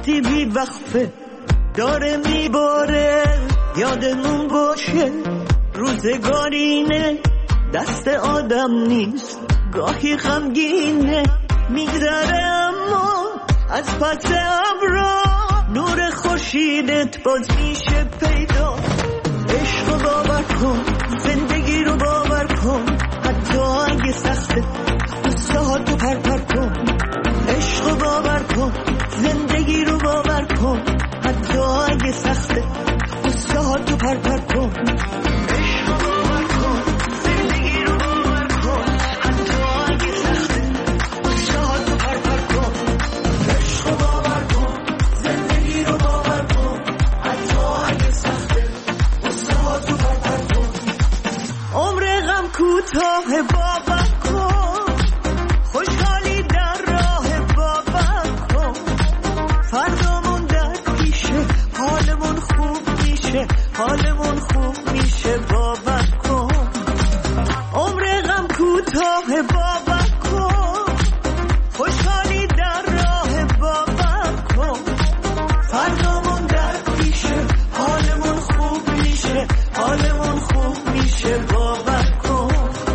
وقتی بی وقفه داره میباره یادمون باشه روزگارینه دست آدم نیست گاهی غمگینه میگذره اما از پس ابرا نور خورشیدت باز میشه پیدا عشق رو باور کن زندگی رو باور کن حتی اگه سخته قصه ها تو پر کن عشق رو باور کن زندگی رو باور کن حتی اگه سخته قصه ها تو پر کن عشق رو باور کن زندگی رو باور کن حتی اگه سخته قصه ها تو پر کن عشق رو باور کن زندگی رو باور کن حتی اگه سخته قصه ها تو پر کن عمر غم کوتاه باور کن خوشحالی در راه باور کن فردامون در پیشه حالمون خوب میشه حالمون خوب میشه باور کن عمر غم کوتاه باور کن خوشحالی در راه باور کن فردامون در پیشه حالمون خوب میشه حالمون خوب میشه باور کن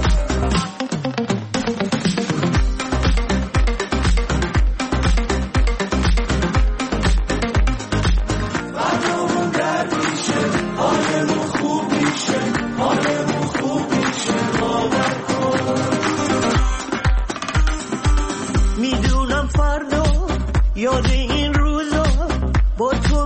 میدونم فردا یاد این روزا با تو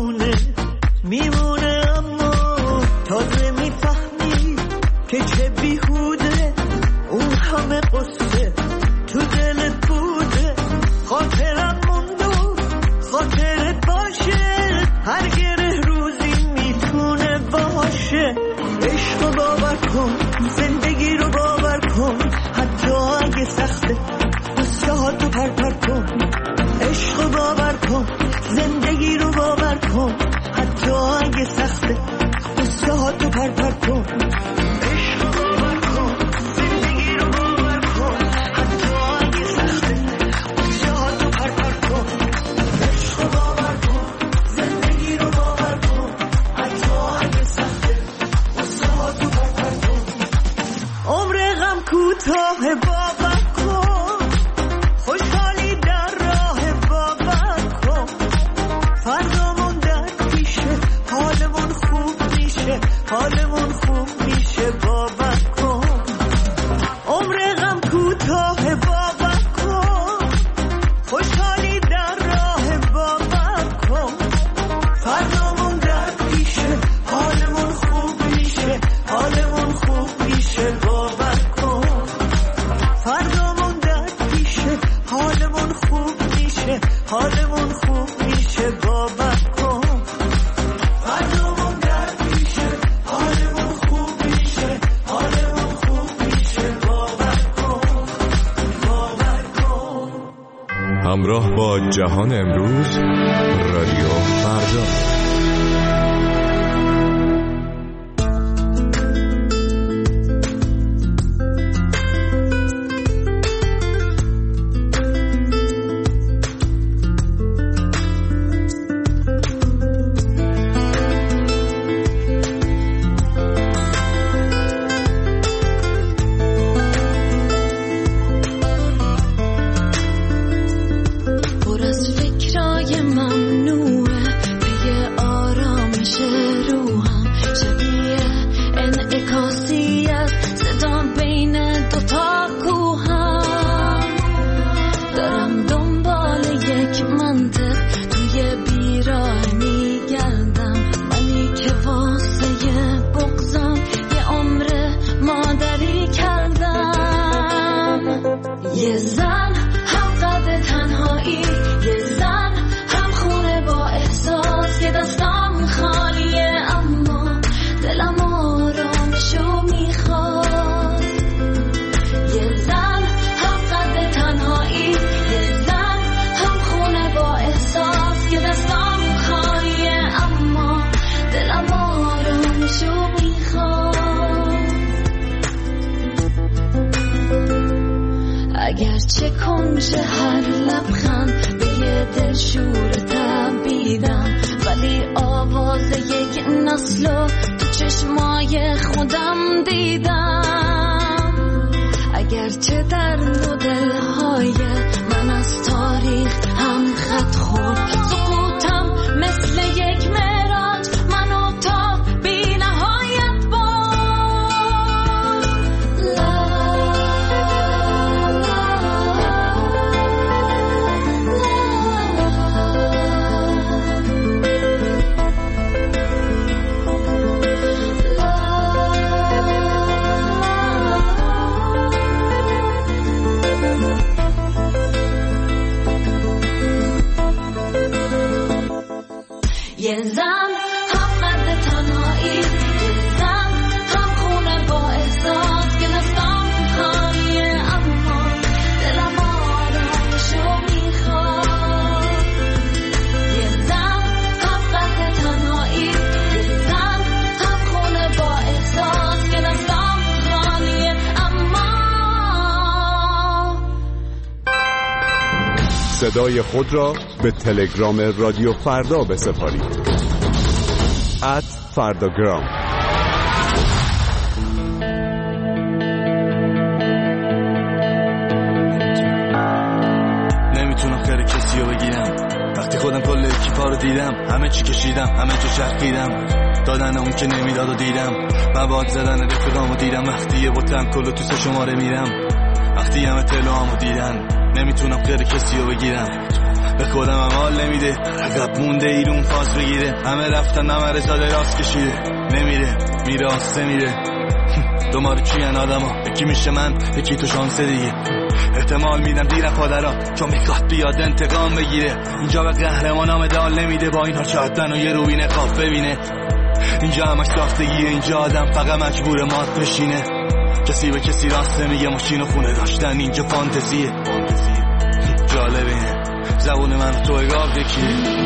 میمونه اما تازه میفهمی که چه بیهوده اون همه قصه تو دلت بوده خاطرم موندو خاطرت باشه هر گره روزی میتونه باشه عشق رو باور کن زندگی رو باور کن حتی اگه سخته قصه ها تو پر کن عشق رو باور کن زندگی رو باور کن حتی اگه سخته قصه ها تو پر کن عشق رو باور کن زندگی رو باور کن حتی اگه سخته قصه ها تو پر کن عشق رو باور کن زندگی رو باور کن حتی اگه سخته قصه ها تو پر کن عمر غم کوتاه باور کن خوشحالی در راه باور کن فردامون در پیشه حالمون خوب میشه حالمون خوب میشه باور کن عمر غم کوتاه باور کن خوشحالی در راه باور کن فردامون در پیشه حالمون خوب میشه حالمون خوب میشه باور کن فردامون در پیشه حالمون خوب میشه حالمون خوب میشه باور کن فردامون در پیشه حالمون خوب میشه حالمون خوب میشه باور کن همراه با جهان امروز رادیو فردا. اگرچه کنج هر لبخند به یه دل شور اصلو تو چشمای خودم دیدم، اگرچه در نودل‌های من از تاریخ هم خط خورد. سقوطم مثل یک معراج منو تا بی نهایت یه زن هم قد تنهایی، یه زن هم خونه با احساس که نستم خانیه، اما دلم آرامشو میخواد. یه زن هم قد تنهایی، یه زن هم خونه با احساس که نستم خانیه، اما صدای خود را به تلگرام رادیو فردا بسپارید. @فرداگرام. نمیتونم خیر کسی رو بگیرم، وقتی خودم کل اکیپا رو دیدم، همه چی کشیدم، همه جا چرخیدم، دادن اون که نمیداد و دیدم، مواد زدن رفیقامو دیدم، وقتی یه بوتن کلو تو 3 شماره میرم، وقتی همه تلوامو دیدن. نمیتونم خیر کسی رو بگیرم، به خودم هم حال نمیده، عقب مونده ایرون فاز بگیره، همه رفتن همه رزاده راست کشیده، نمیره میره آسته میره. دوماره چیان آدم ها، یکی میشه من یکی تو شانسه دیگه، احتمال میدم دیرم پادران چون میخواد بیاد انتقام بگیره. اینجا به قهرمان مدال نمیده، با اینها چهتن و یه روبین خواب ببینه. اینجا همش ساختگیه، اینجا آدم فقط مجبور مات بشینه، کسی به کسی راست نمیگه، ماشین و خونه داشتن اینجا فانتزیه. جالبه اینه زبون من تو اگاه بکیه.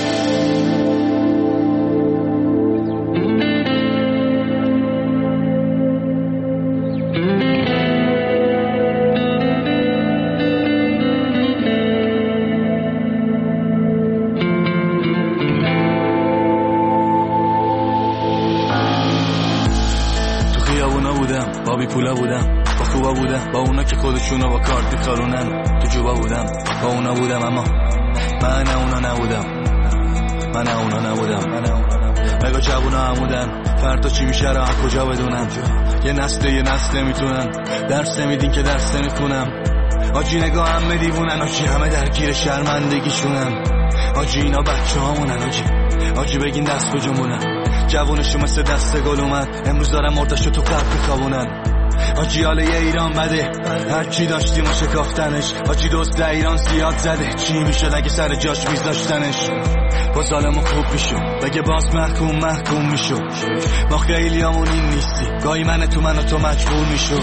با بی پولا بودم، با خوبا بودم، با اونا که خودشونو با کارت میخارونن، تو جوبا بودم، با اونا بودم، اما من اونا نبودم، من اونا نبودم. مگا جوونا همودن، فردا چی میشه را کجا بدونم. یه نسل میتونن درس نمیدین که درس نمیخونم. آجی نگاه همه دیوونن، آجی همه درگیر شرمندگیشونن، آجی اینا بچه هامونن، آجی بگین دست کجامونن. جوونشو مثل دست گل اومد، امروز دارم مردشو تو قبل بخوابونن. آجی حاله یه ایران بده، هر چی داشتیم و شکافتنش. آجی دوست ایران زیاد زده، چی میشه اگه سر جاش میذاشتنش. با ظالمو خوب میشو، بگه باز محکوم میشو. ما خیلی همون این نیستی، گاهی من تو مجبور میشو.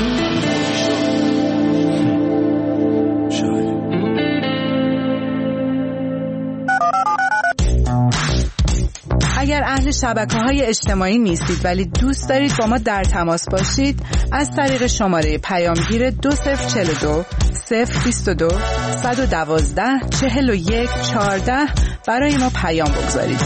اگر اهل شبکه‌های اجتماعی نیستید ولی دوست دارید با ما در تماس باشید، از طریق شماره پیامگیر 2042 022 112 41 14 برای ما پیام بگذارید.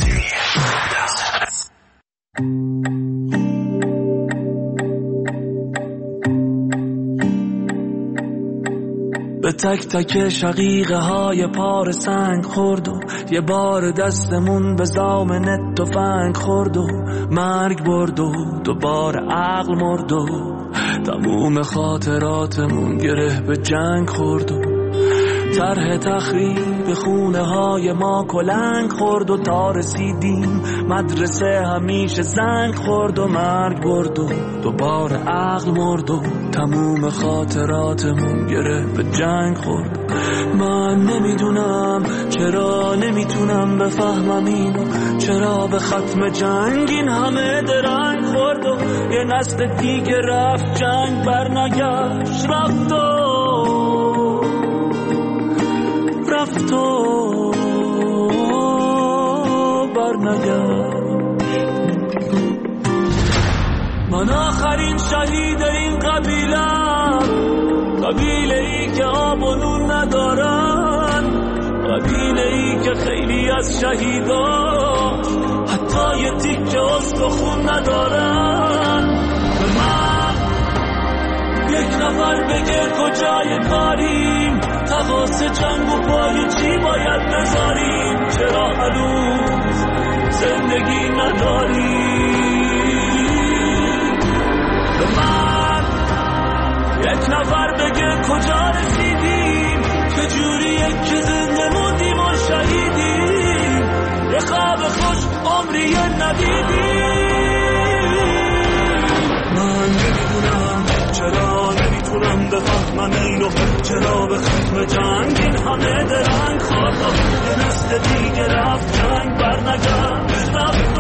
به تک تک شقیقه های پار سنگ خورد و یه بار دستمون به زامن تفنگ خورد و مرگ برد و دوباره عقل مرد و تموم خاطراتمون گره به جنگ خورد و طرح تخریب خونه های ما کلنگ خورد و تا رسیدیم مدرسه همیشه زنگ خورد و مرگ برد و دوباره عقل مرد و تموم خاطراتمون گره به جنگ خورد. من نمیدونم چرا نمیتونم بفهمم اینو، چرا به ختم جنگ این همه درنگ خورد و یه نسل دیگه رفت جنگ برنگشت، رفت و برنگشت. من آخرین شهید این قبیله ای که آب و نون ندارن، قبیله ای که خیلی از شهیدا حتی یه تیکه ندارن. به من یک نفر بگه کجای کاریم، تقاس جنگ و پای چی باید بذاریم، چرا هنوز زندگی نداریم. به من یک نفر بگه کجا رسیدیم، چجوریه که زنده موندیم و شهیدیم، یه خواب خوش عمری ندیدیم. من نمیدونم چرا نمیتونم بفهمم اینو، چرا به ختم جنگ این همه درنگ خواهد، یه نسل دیگه رفت جنگ برنگرد، رفت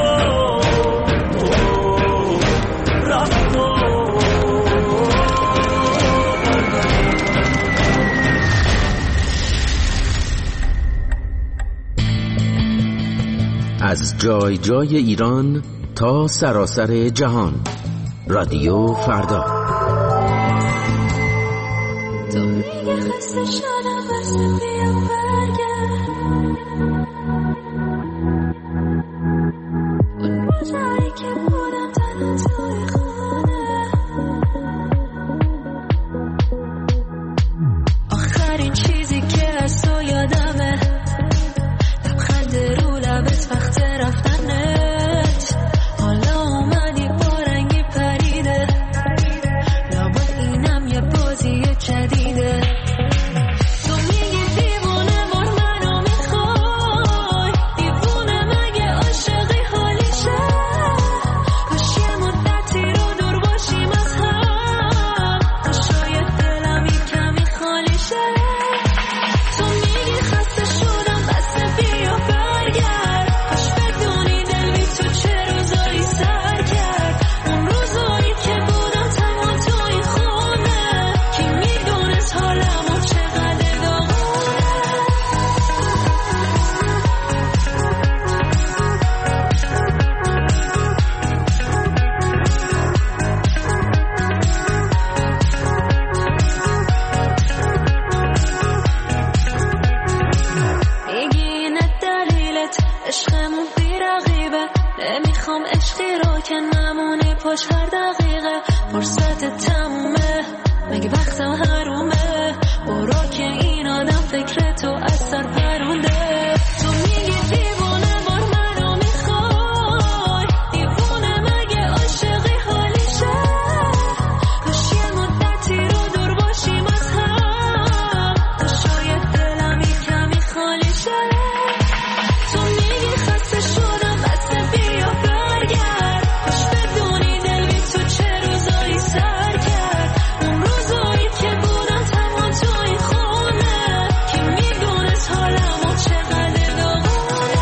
از جای جای ایران تا سراسر جهان، رادیو فردا. تو میگه خسته شدم بس بیا برگرد، اون روزایی که بودم تنها توی خونه، آخرین چیزی که از تو یادمه لبخند رو لبت وقت رفتنت، حالا اومدی با رنگی پریده، لابد اینم یه بازی جدیده. تو میگی دیوونه بار منو میخوای، دیوونه مگه عاشقی حالیشه، کاش یه مدتی رو دور باشیم از هم، تا شاید دلم یه کمی خالی شه. تو میگی خسته شدم بس بیا برگرد، کاش بدونی دل بی تو چه روزایی سر کرد، اون روزایی که بودم تنها توی خونه، کی میدونست حالمو چقدر داغونه. میگی اینه دلیلت عشقمون بی رقیبه، نمیخوام عشقی رو که نمونه پاش هر دقیقه، فرصت تمومه مگه وقتم حرومه، برو که این آدم فکر تو از سر پرونده. تو میگی دیوونه بار منو میخوای، دیوونه مگه عاشقی حالیشه، کاش یه مدتی رو دور باشیم از هم، تا شاید دلم یه کمی خالی شه. تو میگی خسته شدم بس بیا برگرد، کاش بدونی دل بی تو چه روزایی سر کرد، اون روزایی که بودم تنها توی خونه، کی میدونست حالمو چقدر داغونه.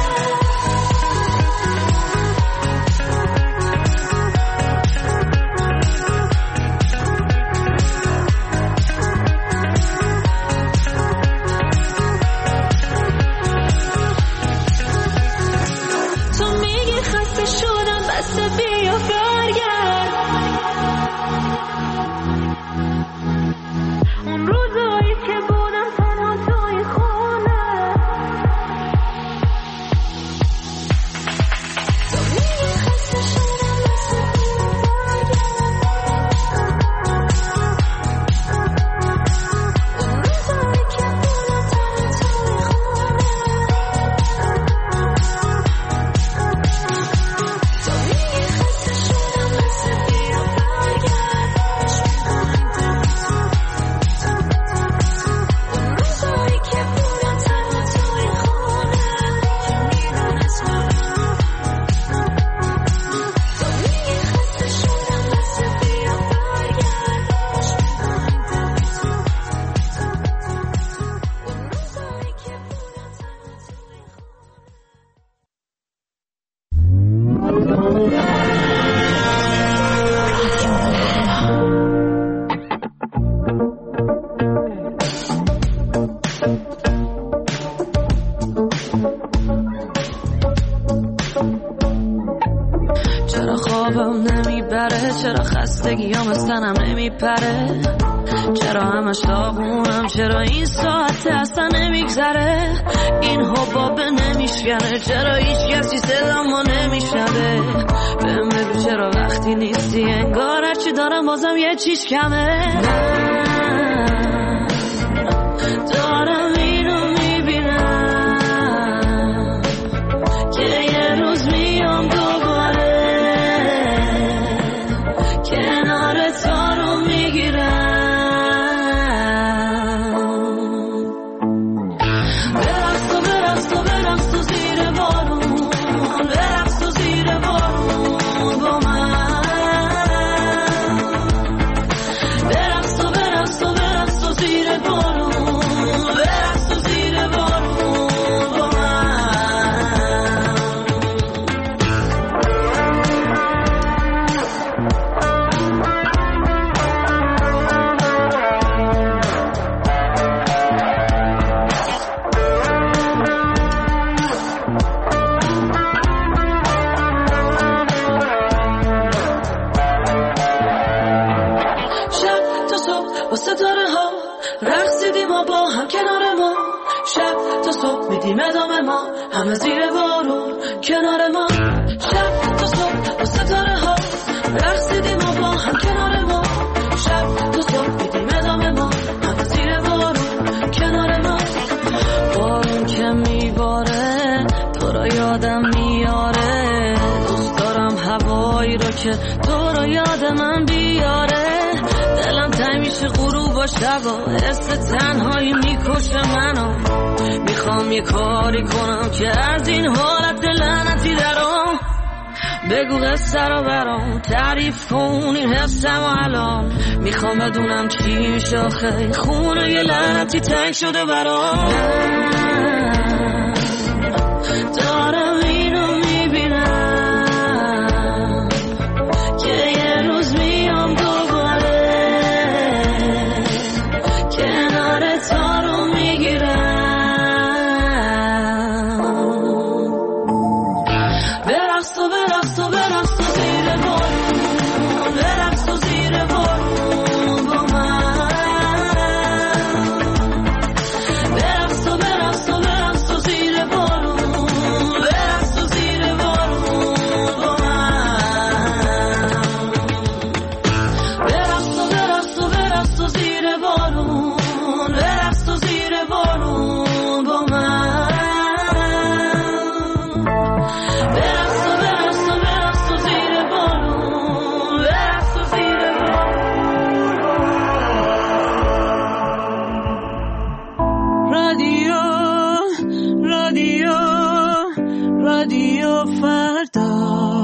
تو میگی خسته شدم بس بیا برگرد، اون روزایی که بودم تنها توی خونه، تو میگی خسته شدم بس بیا برگرد، اون روزایی که بودم تنها توی خونه، تو میگی خسته شدم بس بیا برگرد، اون روزایی که بودم تنها توی خونه، میدونست حالم. تو میگی خسته شدم بس بیا برگرد، اون روزایی که بودم تنها توی چرا خوابم نمیبره، چرا خستگیام از تنم نمیپره، چرا همش داغونم، چرا این ساعت اصلا نمیگذره، این حبابه نمیشکنه، چرا هیچ کسی صدامو نمیشنوه، بهم بگو چرا بازم یه چیز کمه. دارم اینو میبینم که یه روز میام دوباره کنار تا رو میگیرم. برقص و زیر بارون، برقص و زیر بارون با من. برقص و زیر بارون، برقص و زیر بارون با من. شب تا صبح با ستاره ها رقصیدیم و با هم کنار ما. شب تا صبح میدیم ادامه ما همه زیر بارون کنار ما. شب تا صبح با ستاره ها رقصیدیم و با هم کنار ما. شب تا صبح میدیم ادامه ما همه زیر بارون کنار ما. بارون که میباره تو را یادم میاره، دوست دارم هوایی رو که تو را یاد من بیاره. دلم تنگ میشه غروب و شبا، حس تنهایی میکشه منو. میخوام یه کاری کنم که از این حالت لعنتی درام. بگو قصه رو برام تعریف کن این حسم و الان. میخوام بدونم چی میشه آخه خونه یه لعنتی تنگ شده برام. دارم اینو میبینم که یه روز میام دوباره کنار تا رو میگیرم. برقص و زیر بارون، برقص و زیر بارون با من. برقص و زیر بارون، برقص و زیر بارون با من. برقص و زیر بارون، برقص و زیر بارون با من. برقص و زیر بارون، برقص و زیر بارون. رادیو فردا.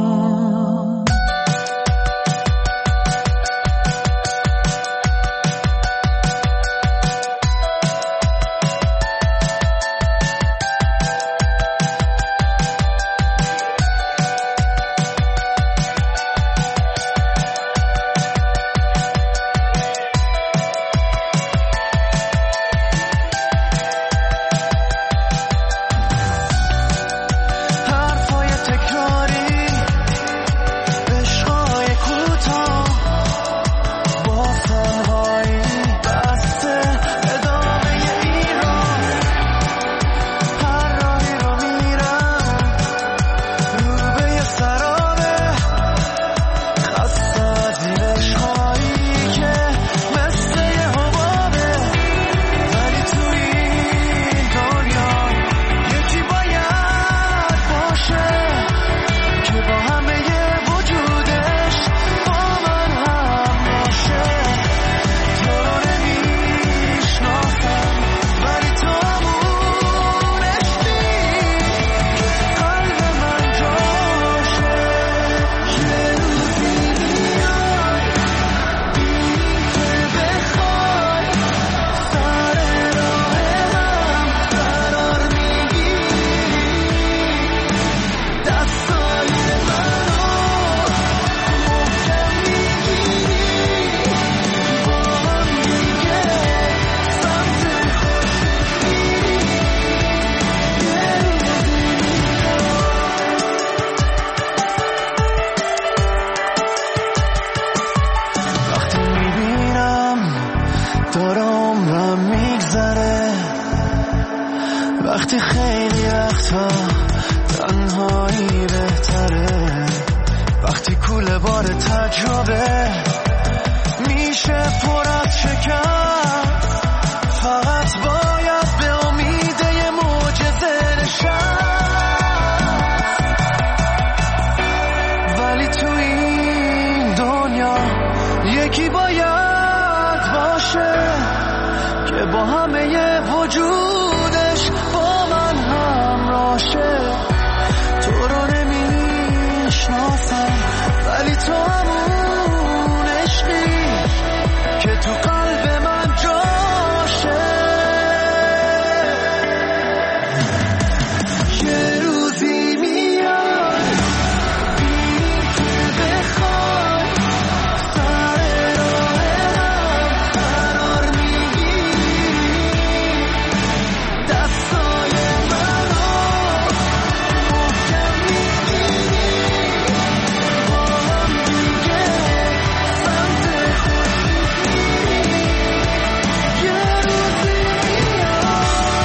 حرفای تکراری، عشقای کوتاه، با تنهایی بسته ادامه ایران. هر راهی رو میرم رو به یه سرابه، خسته از این عشقایی که مثل یه حبابه. ولی توی این دنیا یکی باید باشه که با همه وجودش با من هم باشه. تو رو نمیشناسم ولی تو همون عشقی که تو قلب من جاشه. یه روزی میای بینی که بخوای سر راه من قرار میگیری. دستای منو محکم میگیری، با هم دیگه سمت خورشید میری. یه روزی وقتی میبینم داره عمرم میگذره، وقتی خیلی وقتا تنهایی بهتره، وقتی کوله بار تجربه یکی باید باشه که با همه وجودش با من همراشه. تو رو نمیشناسم ولی تو همون عشقی که تو قلب من جاشه. یه روزی میاد ببینی که بخوای سر راه هم قرار میگیری. دستای منو محکم میگیری با هم دیگه سمت خود میگیری. یه روزی میاد.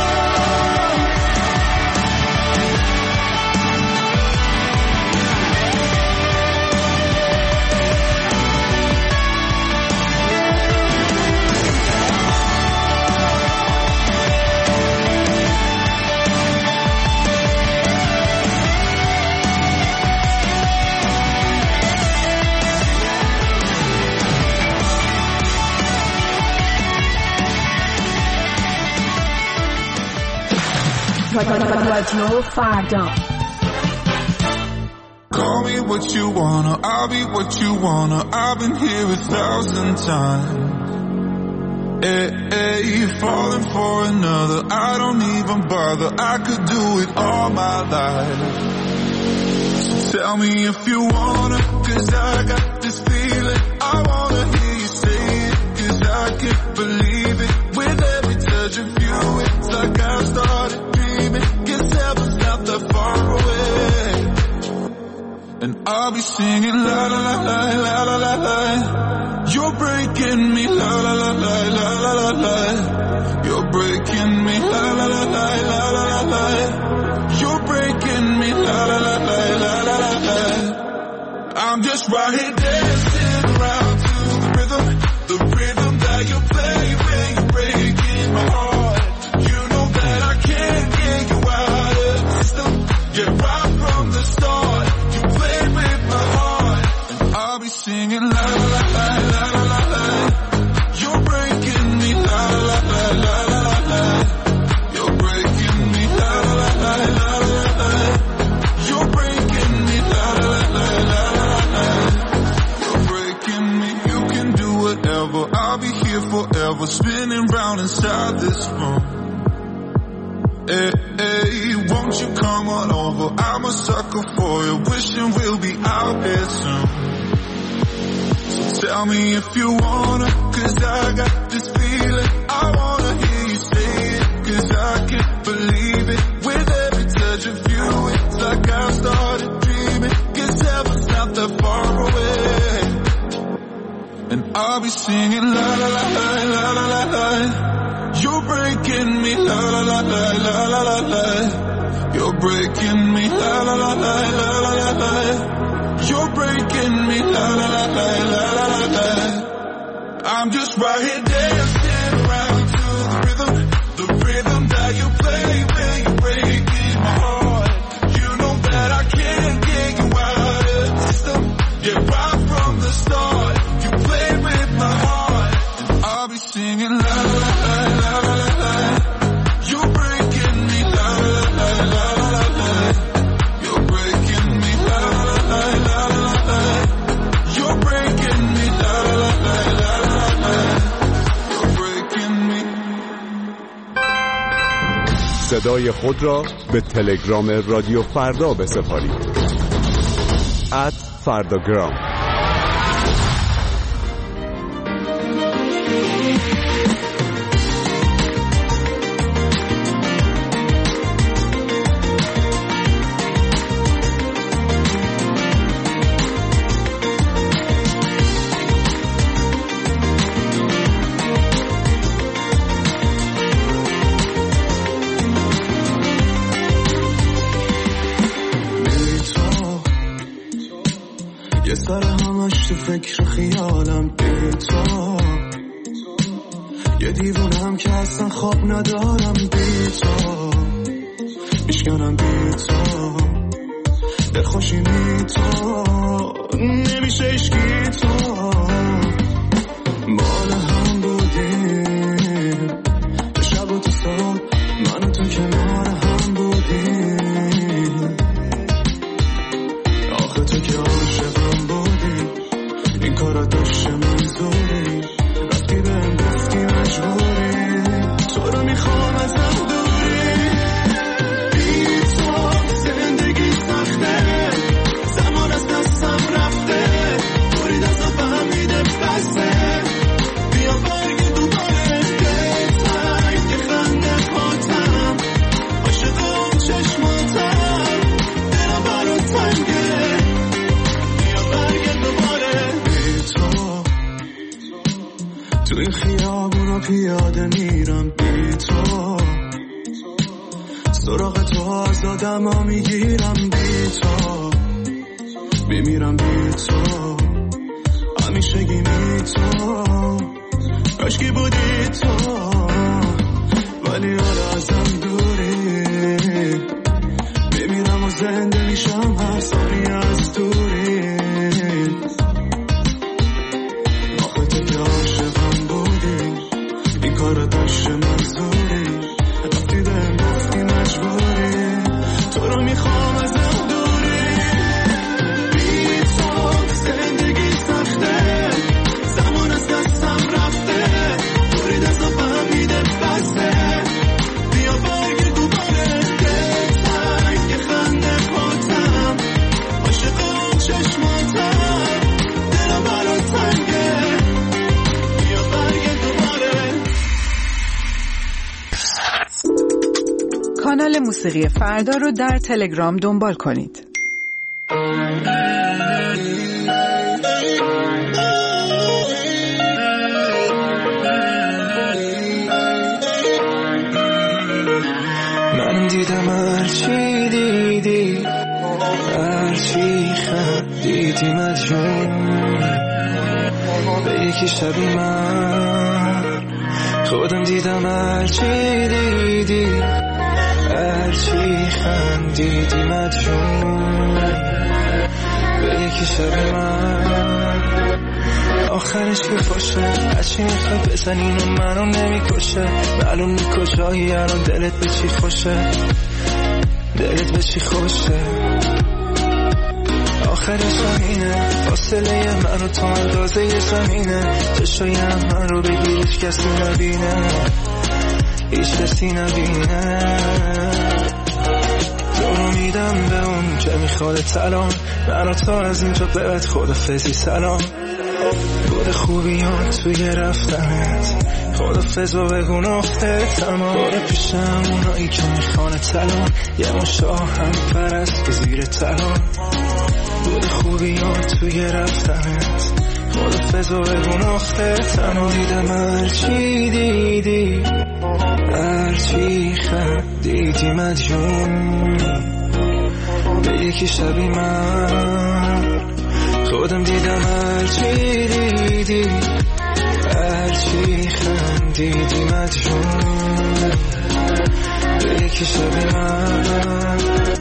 رادیو فردا. Call me what you wanna, I'll be what you wanna. I've been here 1,000 times. Hey, falling for another, I don't even bother. I could do it all my life. So tell me if you wanna, 'cause I got this feeling. I wanna hear you say it, 'cause I can't believe it. With every touch of you, it's like I started dreaming. 'Cause heaven's not that far away. And I'll be singing la la la la la la la la. You're breaking me la la la la la la la la. You're breaking me la la la la la la la la. You're breaking me la la la la la la la la. I'm just right here dancing around to the rhythm that you play when you're breaking my heart. You know that I can't get you out of the system. Yeah, right from the start. I'll be singing la la la la la la la la. You're breaking me la la la la la la la. You're breaking me la la la la la la la. You're breaking me la la la la la la la. You're breaking me. You can do whatever. I'll be here forever, spinning round inside this room. Hey, won't you come on over? I'm a sucker for you, wishing we'll be out there soon. Tell me if you wanna, 'cause I got this feeling. I wanna hear you say it, 'cause I can't believe it. With every touch of you, it's like I started dreaming. 'Cause heaven's not that far away. And I'll be singing la la la la la la la la. You're breaking me la la la la la la la la. You're breaking me la la la la la la la la. You're breaking me la la la la la la la la. I'm just right here dancing around to the rhythm that you play when you're breaking my heart. You know that I can't get you out of the system. Yeah, right from the start, you played with my heart. And I'll be singing la la la la la la la. You're breaking me la la la la la la la. You're breaking me la la la la la la la. You're breaking me la la la la la la. You're breaking me. صدای خود را به تلگرام رادیو فردا بسپارید. @فرداگرام. فکر خیالم بی تو، یه دیوونم که اصلا خواب ندارم بی تو، میشکنم بی تو، دلخوشی بی تو، نمیشه عشقی تو، پیاده میرم بی تو، سراغ تو از آدم ها میگیرم بی تو، میمیرم بی تو، همیشه گیمی تو، کاشکی بودی تو، ولی حالا ازم دوری، میمیرم و زنده میشم هر ثانیه از دوری. آخه تو که عاشقم بودی، این کار داشته منظوری، وقتی بهم گفتی مجبوری، تو رو میخوام ازم دوری. بی تو زندگی سخته، زمان از دستم رفته، دوری دستم فهمیده بسته، بیا برگرد دوباره، دلتنگ که خنده پاتم، عاشق چشماتم، دلم برات تنگه، بیا برگرد دوباره. کانال موسیقی فردا رو در تلگرام دنبال کنید. من دیدم هرچی دیدی، هرچی خندیدی مجنون، به یکی شبی من خودم دیدم هرچی دیدی، هرچی خندیدی مجنون، به یکی شبی من آخرش که باشه، هرچی میخوای بزن اینو منو نمیکشه، معلوم نی کجایی الان دلت به چی خوشه، دلت به چی خوشه، آخرش همینه، فاصله من و تو اندازه زمینه، چشای من رو بگیر هیچ کسی نبینه، هیچ کسی نبینه، تو میدم به اون که میخواد سلام، من و تو از اینجا به بعد خدافظی سلام، بود خوبی ها توی رفتنت، خدافظ و بگو نقطه تمام، باره پیشم اونایی که میخوانه سلام، یه مشاه هم پرست که زیر تلام، بود خوبی ها توی رفتنت، خدافظ و بگو نقطه تمام، دیدم هرچی دیدی، هرچی خندیدی مجنون، به یکی شبی من خودم دیدم هرچی دیدی، هرچی خندیدی مجنون، به یکی شبی من.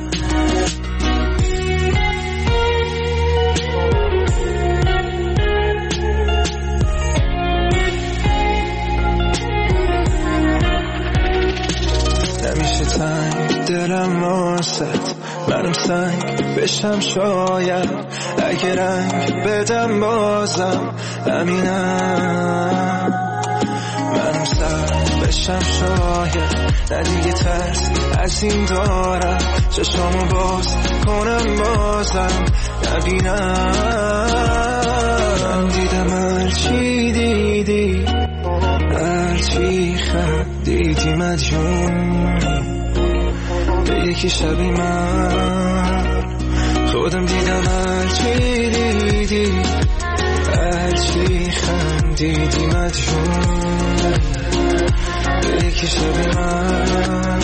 نمیشه تنگ دلم واسط، منم سنگ بشم شاید، اگه رنگ بدم بازم همینم، منم سر بشم شاید، نه دیگه ترس از این دارم، چشامو باز کنم بازم نبینم، من دیدم هرچی دیدی، هرچی خندیدی مجنون، به یکی شبی من خودم دیدم هرچی دیدی، هرچی خندیدی مجنون، به یکی شبی من.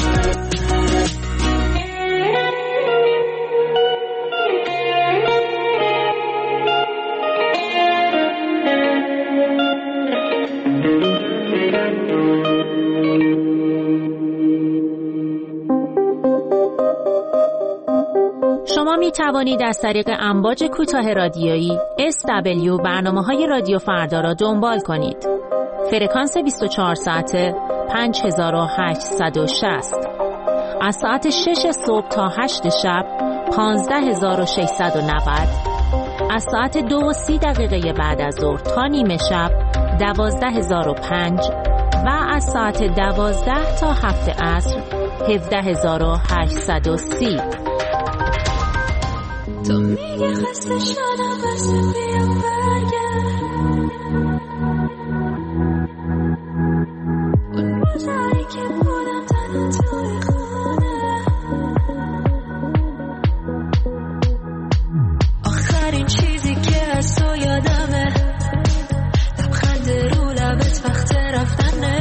شما می توانید از طریق امواج کوتاه رادیویی SW برنامه‌های رادیو فردا را دنبال کنید. فرکانس 24 ساعته 5860. از ساعت 6 صبح تا 8 شب 15690. از ساعت 2:30 بعد از ظهر تا نیمه شب 12005 و از ساعت 12 تا 7 عصر 17830. تو میگه خسته شدم بس بیا برگرد، اون روزایی که بودم تنها توی خونه، آخرین چیزی که از تو یادمه لبخند رو لبت وقت رفتنه،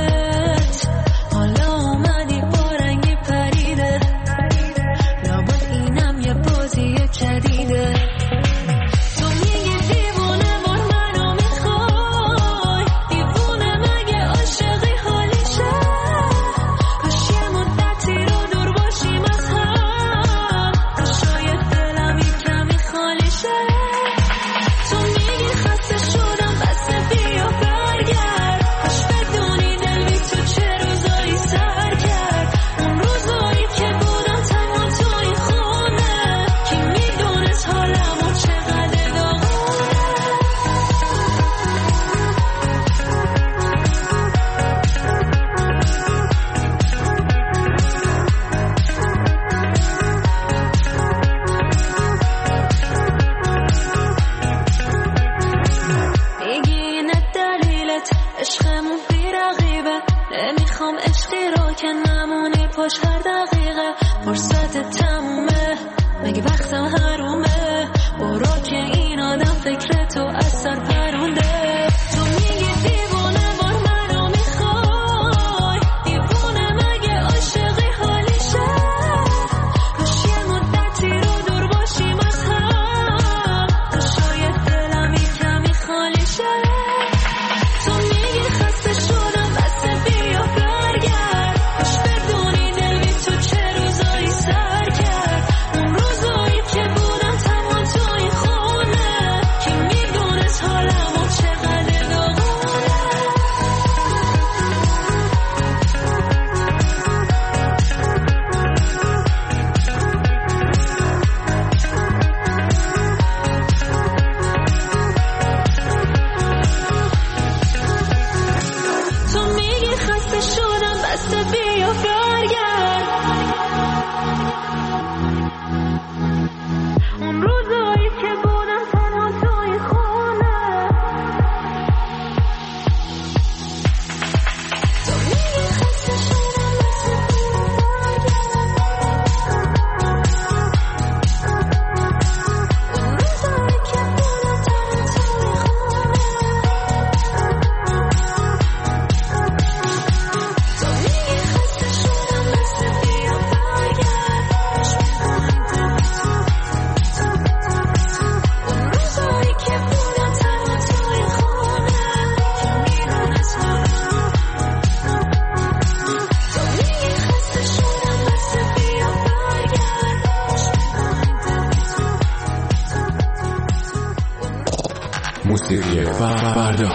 موسیقی فردا.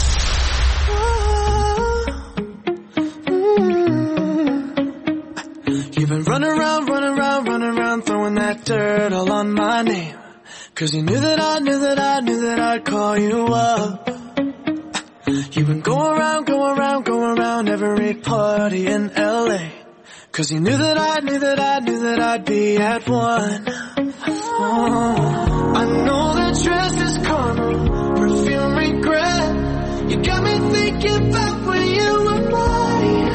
You've been running around, throwing that dirt all on my name. 'Cause you knew that I'd call you up. You've been going around every party in LA. 'Cause you knew that I'd be at one. I know that dress is karma, perfume regret. You got me thinking about when you were mine.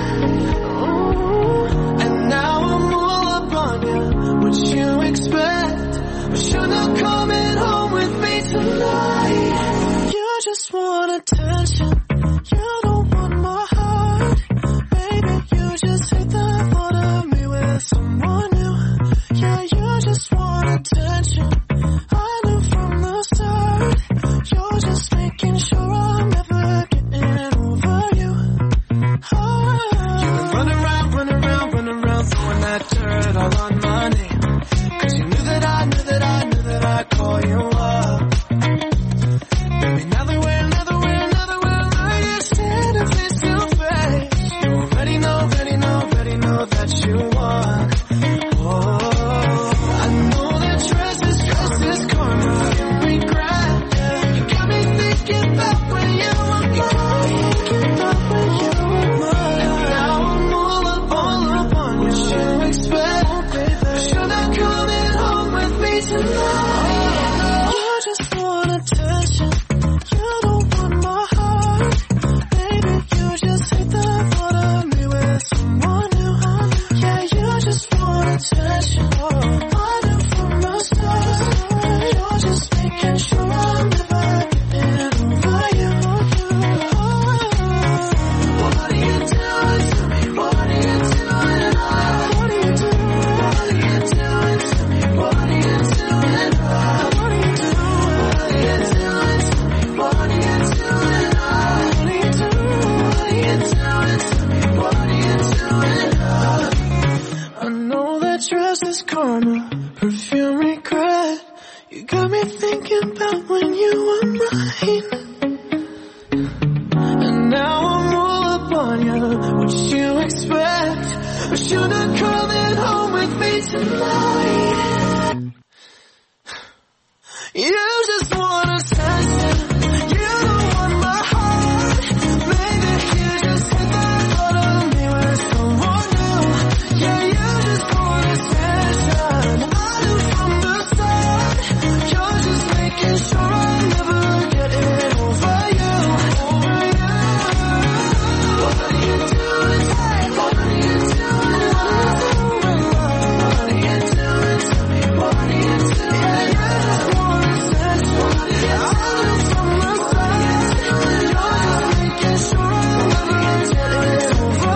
And now I'm all up on you, what you expect. But you're not coming home with me tonight. You just want attention, you don't want my heart. Baby, you just hate the thought of me with someone new. Yeah, you just want attention, I knew from the start. You're just making sure I'm never getting over you. You've been running around, throwing that dirt all on my name. 'Cause you knew that I'd call you up. Baby, now that we're like you're standing face to face, you already know that you want. Oh, I know that dress is karma, you regret. Yeah, you got me thinking about when you were mine. And now I'm all up on what you expect. But you're not coming home with me tonight. You just want attention, you don't want my heart. Baby, you just hate the thought of me with someone new. Yeah, you just want attention, I knew from the start. You're just making sure I'm never getting over you. What are you doing to me? What are you doing? What are you doing to me? What are you doing? What are you doing to me? What are you doing? What are you doing to me? What are you doing? I know that dress is karma, perfume regret. You got me thinking about when you were mine. And now I'm all up on you, what you expect. But you're not coming home with me tonight. You just want attention, you don't want my heart. Maybe you just hate the thought of me with someone new. Yeah, you just want attention, I knew from the start. You're just making sure I'm never getting over you. What are you doing? What are you doing? What are you doing to me? What are you doing? You just want attention, I knew from the start. You're just making sure I'm never getting over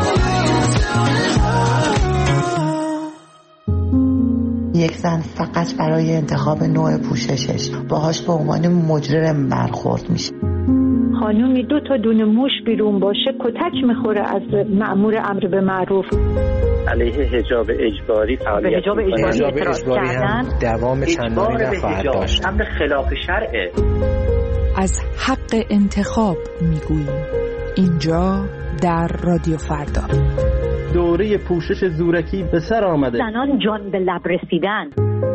you. یک زن فقط برای انتخاب نوع پوششش باهاش به عنوان مجرم برخورد میشه. خانومی 2 تا دونه موش بیرون باشه کتک میخوره از مأمور امر به معروف. علیه حجاب اجباری فعالیت حجاب اجباری هم دوام چندانی نخواهد داشت. امر خلاف شرعه. از حق انتخاب میگوییم اینجا در رادیو فردا. دوره پوشش زورکی به سر آمده. زنان جان به لب رسیدن.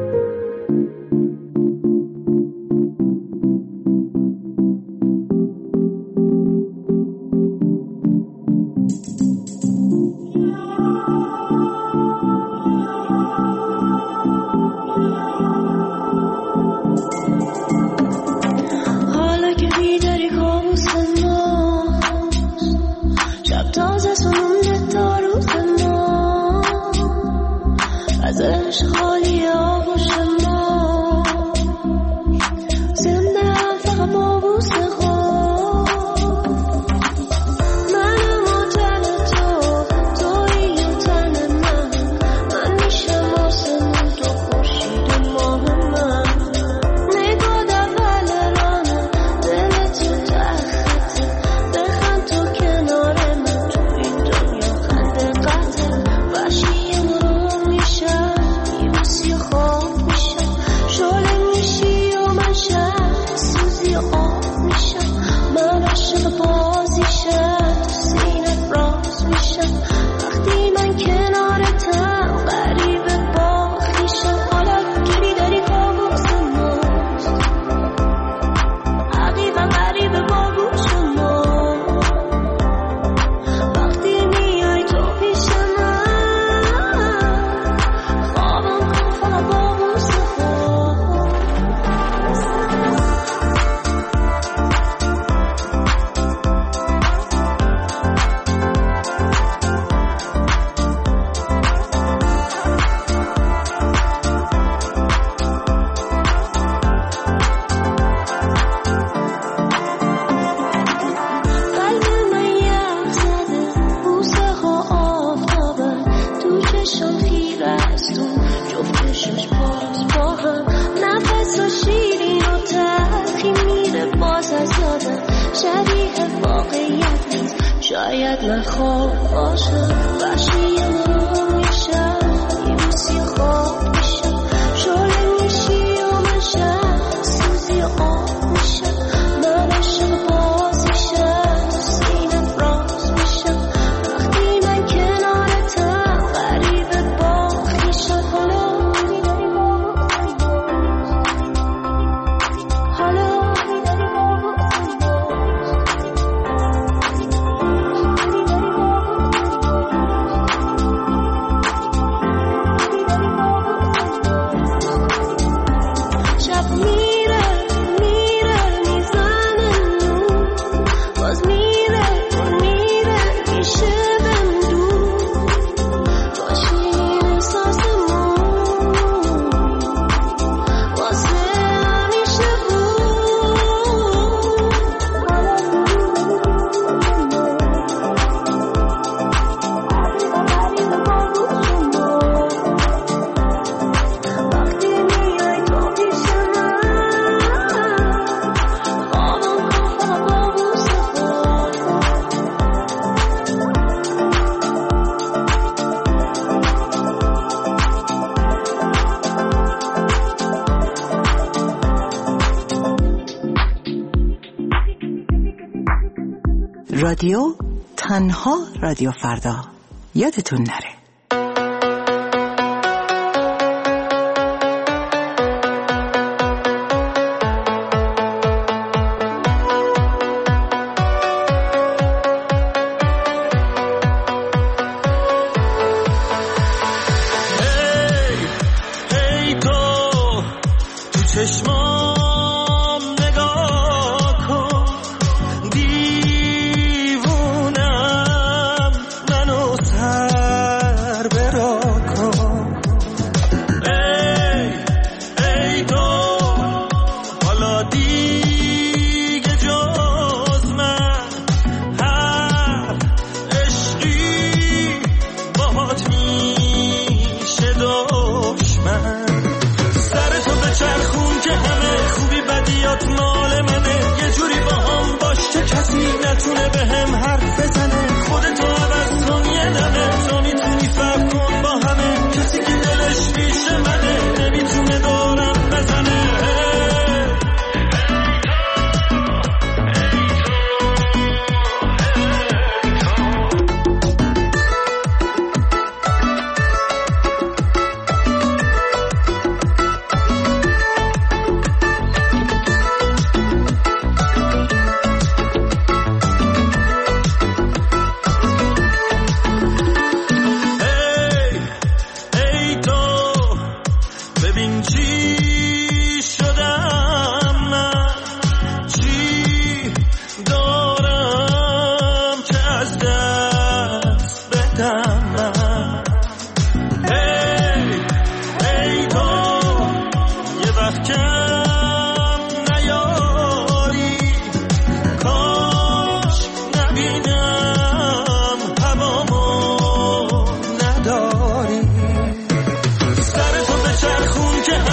حالا که بیداری کابوس ما شب تازه سنونده تا روز ما ازش خالیه شب نخواب باشم وحشی ما میشم یه موسی خواب میشم شعله میشی و من شب سوزی آب میشم من عشق باز میشم سینم راز میشم وقتی من کنارتم غریبه با خیشم رادیو تنها رادیو فردا یادتون نره.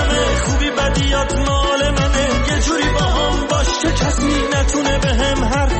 حرف